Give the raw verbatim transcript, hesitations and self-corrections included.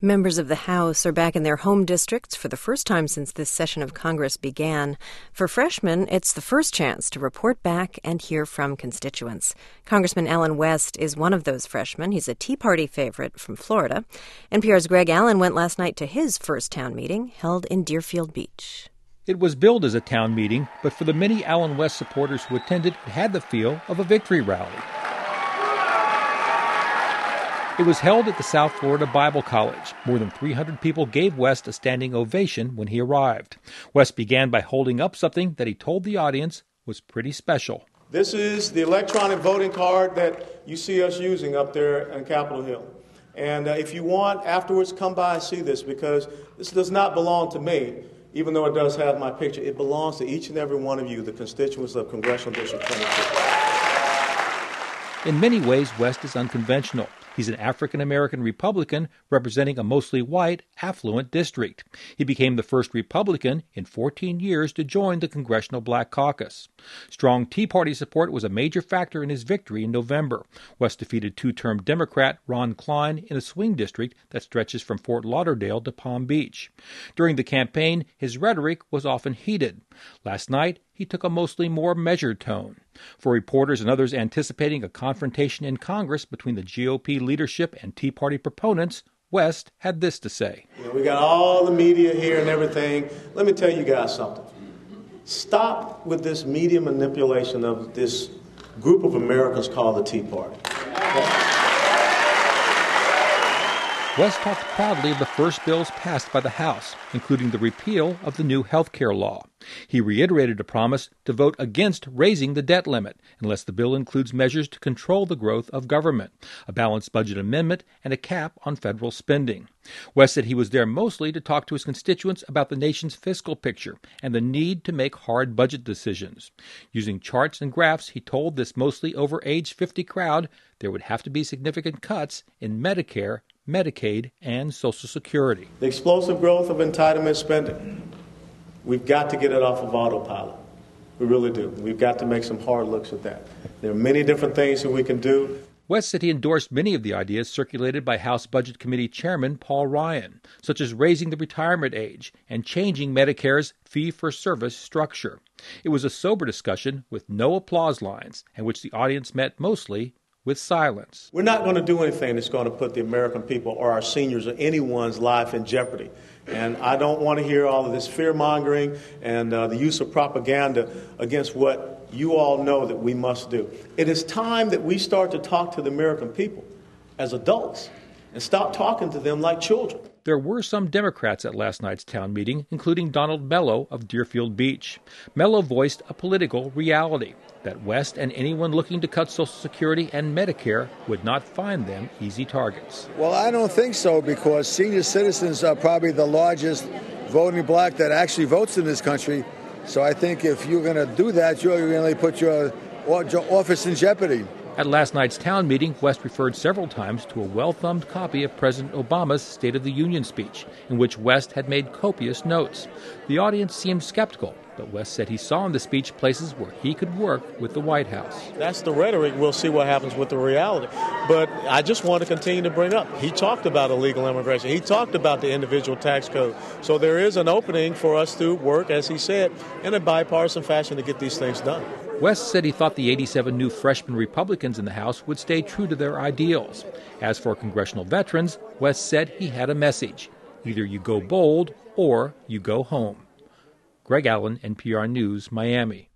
Members of the House are back in their home districts for the first time since this session of Congress began. For freshmen, it's the first chance to report back and hear from constituents. Congressman Allen West is one of those freshmen. He's a Tea Party favorite from Florida. N P R's Greg Allen went last night to his first town meeting, held in Deerfield Beach. It was billed as a town meeting, but for the many Allen West supporters who attended, it had the feel of a victory rally. It was held at the South Florida Bible College. More than three hundred people gave West a standing ovation when he arrived. West began by holding up something that he told the audience was pretty special. This is the electronic voting card that you see us using up there on Capitol Hill. And uh, if you want, afterwards, come by and see this, because this does not belong to me, even though it does have my picture. It belongs to each and every one of you, the constituents of Congressional District twenty-two. In many ways, West is unconventional. He's an African-American Republican representing a mostly white, affluent district. He became the first Republican in fourteen years to join the Congressional Black Caucus. Strong Tea Party support was a major factor in his victory in November. West defeated two-term Democrat Ron Klein in a swing district that stretches from Fort Lauderdale to Palm Beach. During the campaign, his rhetoric was often heated. Last night, he took a mostly more measured tone. For reporters and others anticipating a confrontation in Congress between the G O P leadership and Tea Party proponents, West had this to say. You know, we got all the media here and everything. Let me tell you guys something. Stop with this media manipulation of this group of Americans called the Tea Party. West talked proudly of the first bills passed by the House, including the repeal of the new health care law. He reiterated a promise to vote against raising the debt limit unless the bill includes measures to control the growth of government, a balanced budget amendment, and a cap on federal spending. West said he was there mostly to talk to his constituents about the nation's fiscal picture and the need to make hard budget decisions. Using charts and graphs, he told this mostly over age fifty crowd there would have to be significant cuts in Medicare, Medicaid, and Social Security. The explosive growth of entitlement spending, we've got to get it off of autopilot. We really do. We've got to make some hard looks at that. There are many different things that we can do. West said he endorsed many of the ideas circulated by House Budget Committee Chairman Paul Ryan, such as raising the retirement age and changing Medicare's fee-for-service structure. It was a sober discussion with no applause lines, and which the audience met mostly with silence. We're not going to do anything that's going to put the American people or our seniors or anyone's life in jeopardy. And I don't want to hear all of this fear-mongering and uh, the use of propaganda against what you all know that we must do. It is time that we start to talk to the American people as adults and stop talking to them like children. There were some Democrats at last night's town meeting, including Donald Mello of Deerfield Beach. Mello voiced a political reality, that West and anyone looking to cut Social Security and Medicare would not find them easy targets. Well, I don't think so, because senior citizens are probably the largest voting bloc that actually votes in this country. So I think if you're going to do that, you're going to put your, your office in jeopardy. At last night's town meeting, West referred several times to a well-thumbed copy of President Obama's State of the Union speech, in which West had made copious notes. The audience seemed skeptical, but West said he saw in the speech places where he could work with the White House. That's the rhetoric. We'll see what happens with the reality. But I just want to continue to bring up, he talked about illegal immigration. He talked about the individual tax code. So there is an opening for us to work, as he said, in a bipartisan fashion to get these things done. West said he thought the eighty-seven new freshman Republicans in the House would stay true to their ideals. As for congressional veterans, West said he had a message. Either you go bold or you go home. Greg Allen, N P R News, Miami.